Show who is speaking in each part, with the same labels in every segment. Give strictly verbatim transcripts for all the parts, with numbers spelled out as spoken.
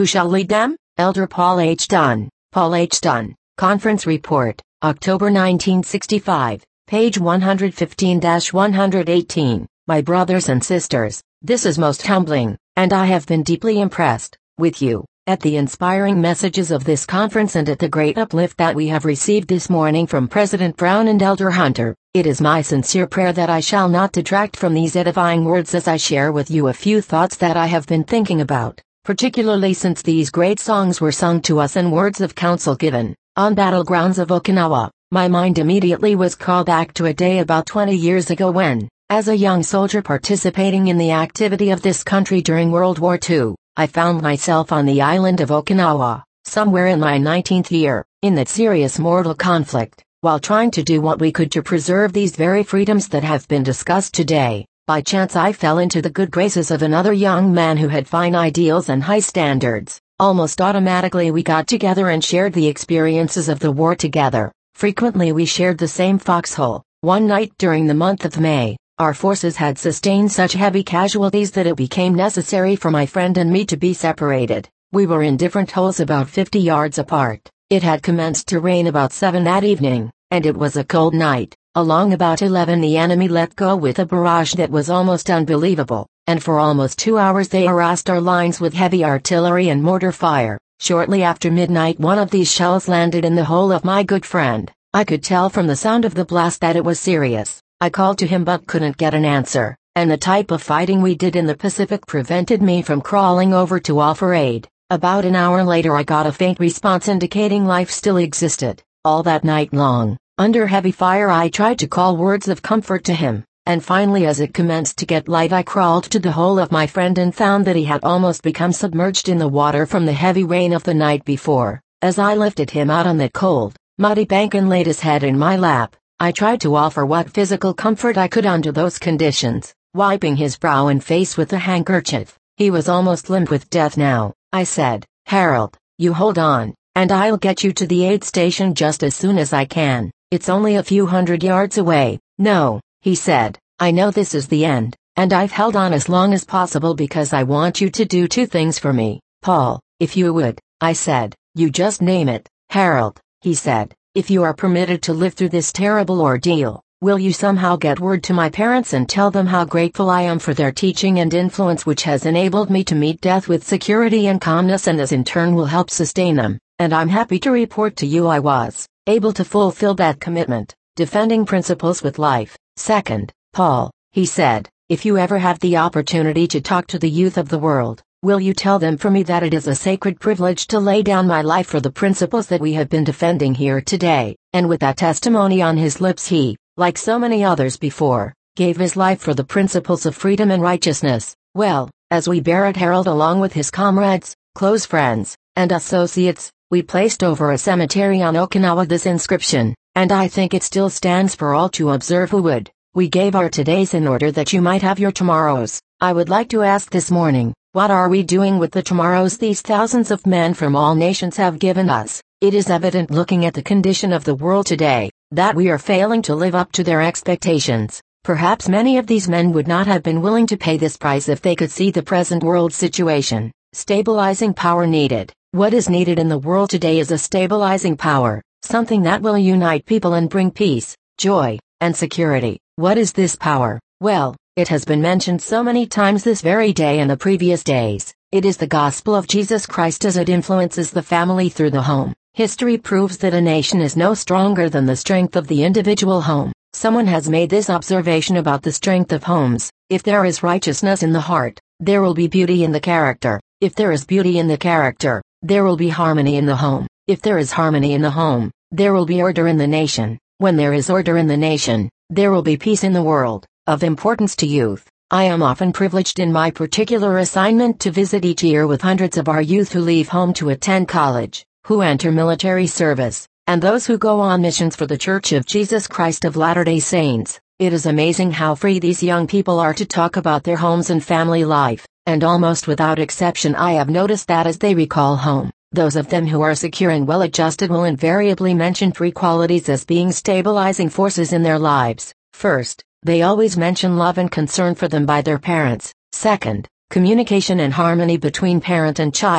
Speaker 1: Who shall lead them? Elder Paul H. Dunn. Paul H. Dunn. Conference Report, October nineteen sixty-five, page one fifteen to one eighteen. My brothers and sisters, this is most humbling, and I have been deeply impressed with you at the inspiring messages of this conference and at the great uplift that we have received this morning from President Brown and Elder Hunter. It is my sincere prayer that I shall not detract from these edifying words as I share with you a few thoughts that I have been thinking about, particularly since these great songs were sung to us and words of counsel given on battlegrounds of Okinawa. My mind immediately was called back to a day about twenty years ago when, as a young soldier participating in the activity of this country during World War Two, I found myself on the island of Okinawa, somewhere in my nineteenth year, in that serious mortal conflict, while trying to do what we could to preserve these very freedoms that have been discussed today. By chance I fell into the good graces of another young man who had fine ideals and high standards. Almost automatically we got together and shared the experiences of the war together. Frequently we shared the same foxhole. One night during the month of May, our forces had sustained such heavy casualties that it became necessary for my friend and me to be separated. We were in different holes about fifty yards apart. It had commenced to rain about seven that evening, and it was a cold night. Along about eleven the enemy let go with a barrage that was almost unbelievable, and for almost two hours they harassed our lines with heavy artillery and mortar fire. Shortly after midnight one of these shells landed in the hole of my good friend. I could tell from the sound of the blast that it was serious. I called to him but couldn't get an answer, and the type of fighting we did in the Pacific prevented me from crawling over to offer aid. About an hour later I got a faint response indicating life still existed. All that night long, under heavy fire I tried to call words of comfort to him, and finally as it commenced to get light I crawled to the hole of my friend and found that he had almost become submerged in the water from the heavy rain of the night before. As I lifted him out on that cold, muddy bank and laid his head in my lap, I tried to offer what physical comfort I could under those conditions, wiping his brow and face with a handkerchief. He was almost limp with death now. I said, "Harold, you hold on, and I'll get you to the aid station just as soon as I can. It's only a few hundred yards away." "No," he said, "I know this is the end, and I've held on as long as possible because I want you to do two things for me, Paul, if you would." I said, "You just name it." "Harold," he said, "if you are permitted to live through this terrible ordeal, will you somehow get word to my parents and tell them how grateful I am for their teaching and influence which has enabled me to meet death with security and calmness and as in turn will help sustain them, and I'm happy to report to you I was able to fulfill that commitment, defending principles with life." "Second, Paul," he said, "if you ever have the opportunity to talk to the youth of the world, will you tell them for me that it is a sacred privilege to lay down my life for the principles that we have been defending here today?" And with that testimony on his lips he, like so many others before, gave his life for the principles of freedom and righteousness. Well, as we buried Harold along with his comrades, close friends, and associates, we placed over a cemetery on Okinawa this inscription, and I think it still stands for all to observe who would. "We gave our todays in order that you might have your tomorrows." I would like to ask this morning, what are we doing with the tomorrows these thousands of men from all nations have given us? It is evident looking at the condition of the world today, that we are failing to live up to their expectations. Perhaps many of these men would not have been willing to pay this price if they could see the present world situation. Stabilizing power needed. What is needed in the world today is a stabilizing power, something that will unite people and bring peace, joy, and security. What is this power? Well, it has been mentioned so many times this very day and the previous days. It is the gospel of Jesus Christ as it influences the family through the home. History proves that a nation is no stronger than the strength of the individual home. Someone has made this observation about the strength of homes. If there is righteousness in the heart, there will be beauty in the character. If there is beauty in the character, there will be harmony in the home. If there is harmony in the home, there will be order in the nation. When there is order in the nation, there will be peace in the world. Of importance to youth, I am often privileged in my particular assignment to visit each year with hundreds of our youth who leave home to attend college, who enter military service, and those who go on missions for the Church of Jesus Christ of Latter-day Saints. It is amazing how free these young people are to talk about their homes and family life, and almost without exception I have noticed that as they recall home, those of them who are secure and well-adjusted will invariably mention three qualities as being stabilizing forces in their lives. First, they always mention love and concern for them by their parents. Second, communication and harmony between parent and child.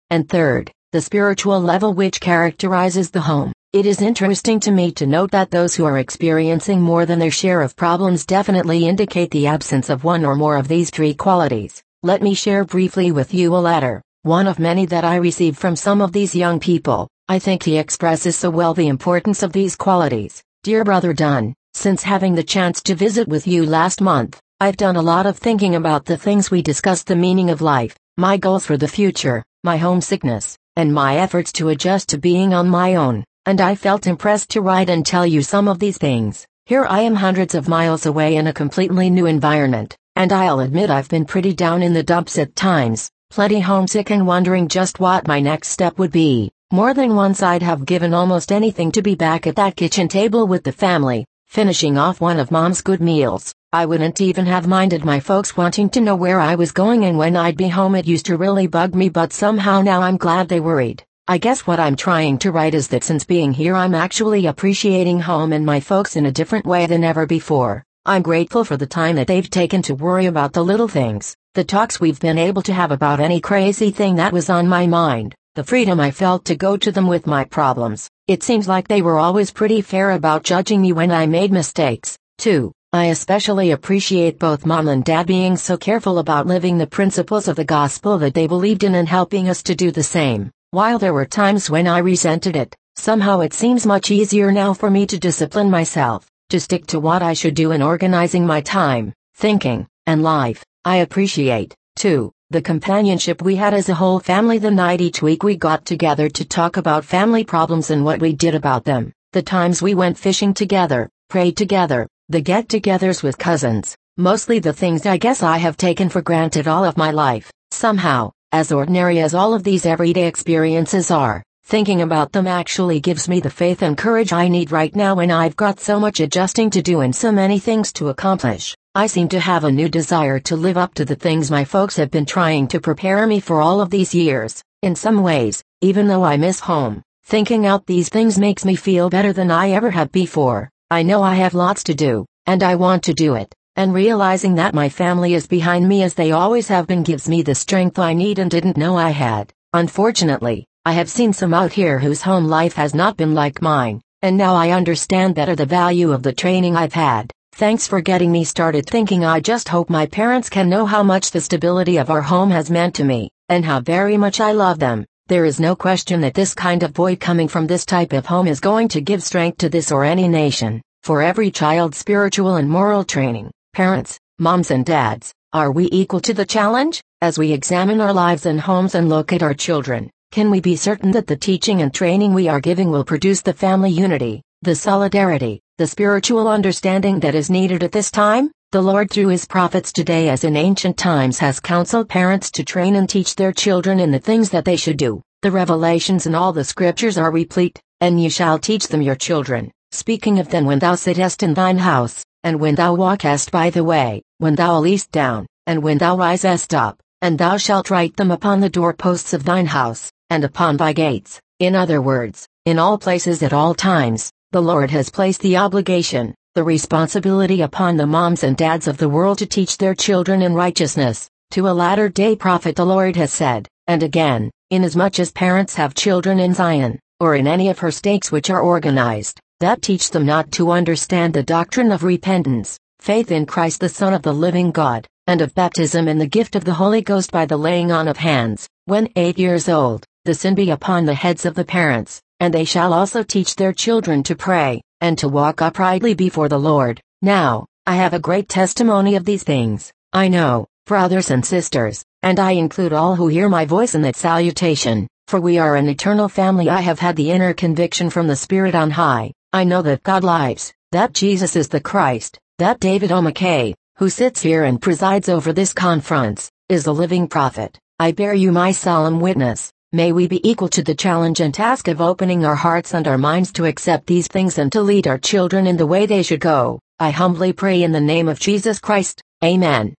Speaker 1: and third, the spiritual level which characterizes the home. It is interesting to me to note that those who are experiencing more than their share of problems definitely indicate the absence of one or more of these three qualities. Let me share briefly with you a letter, one of many that I received from some of these young people. I think he expresses so well the importance of these qualities. Dear Brother Dunn, since having the chance to visit with you last month, I've done a lot of thinking about the things we discussed: the meaning of life, my goals for the future, my homesickness, and my efforts to adjust to being on my own. And I felt impressed to write and tell you some of these things. Here I am hundreds of miles away in a completely new environment, and I'll admit I've been pretty down in the dumps at times, plenty homesick and wondering just what my next step would be. More than once I'd have given almost anything to be back at that kitchen table with the family, finishing off one of Mom's good meals. I wouldn't even have minded my folks wanting to know where I was going and when I'd be home. It used to really bug me, but somehow now I'm glad they worried. I guess what I'm trying to write is that since being here I'm actually appreciating home and my folks in a different way than ever before. I'm grateful for the time that they've taken to worry about the little things, the talks we've been able to have about any crazy thing that was on my mind, the freedom I felt to go to them with my problems. It seems like they were always pretty fair about judging me when I made mistakes, too. I especially appreciate both Mom and Dad being so careful about living the principles of the gospel that they believed in and helping us to do the same. While there were times when I resented it, somehow it seems much easier now for me to discipline myself, to stick to what I should do in organizing my time, thinking, and life. I appreciate, too, the companionship we had as a whole family. The night each week we got together to talk about family problems and what we did about them. The times we went fishing together, prayed together, the get-togethers with cousins, mostly the things I guess I have taken for granted all of my life. Somehow, as ordinary as all of these everyday experiences are, thinking about them actually gives me the faith and courage I need right now when I've got so much adjusting to do and so many things to accomplish. I seem to have a new desire to live up to the things my folks have been trying to prepare me for all of these years. In some ways, even though I miss home, thinking out these things makes me feel better than I ever have before. I know I have lots to do, and I want to do it. And realizing that my family is behind me as they always have been gives me the strength I need and didn't know I had. Unfortunately, I have seen some out here whose home life has not been like mine, and now I understand better the value of the training I've had. Thanks for getting me started thinking. I just hope my parents can know how much the stability of our home has meant to me, and how very much I love them. There is no question that this kind of boy coming from this type of home is going to give strength to this or any nation. For every child's spiritual and moral training, parents, moms and dads, are we equal to the challenge? As we examine our lives and homes and look at our children, can we be certain that the teaching and training we are giving will produce the family unity, the solidarity, the spiritual understanding that is needed at this time? The Lord through his prophets today as in ancient times has counseled parents to train and teach their children in the things that they should do. The revelations in all the scriptures are replete, and you shall teach them your children, speaking of them when thou sittest in thine house, and when thou walkest by the way, when thou liest down, and when thou risest up, and thou shalt write them upon the doorposts of thine house, and upon thy gates. In other words, in all places at all times, the Lord has placed the obligation, the responsibility upon the moms and dads of the world to teach their children in righteousness. To a latter-day prophet the Lord has said, and again, inasmuch as parents have children in Zion, or in any of her states which are organized, that teach them not to understand the doctrine of repentance, faith in Christ the Son of the living God, and of baptism in the gift of the Holy Ghost by the laying on of hands, when eight years old, the sin be upon the heads of the parents, and they shall also teach their children to pray, and to walk uprightly before the Lord. Now, I have a great testimony of these things, I know, brothers and sisters, and I include all who hear my voice in that salutation, for we are an eternal family. I have had the inner conviction from the Spirit on high. I know that God lives, that Jesus is the Christ, that David O. McKay, who sits here and presides over this conference, is a living prophet. I bear you my solemn witness. May we be equal to the challenge and task of opening our hearts and our minds to accept these things and to lead our children in the way they should go. I humbly pray in the name of Jesus Christ. Amen.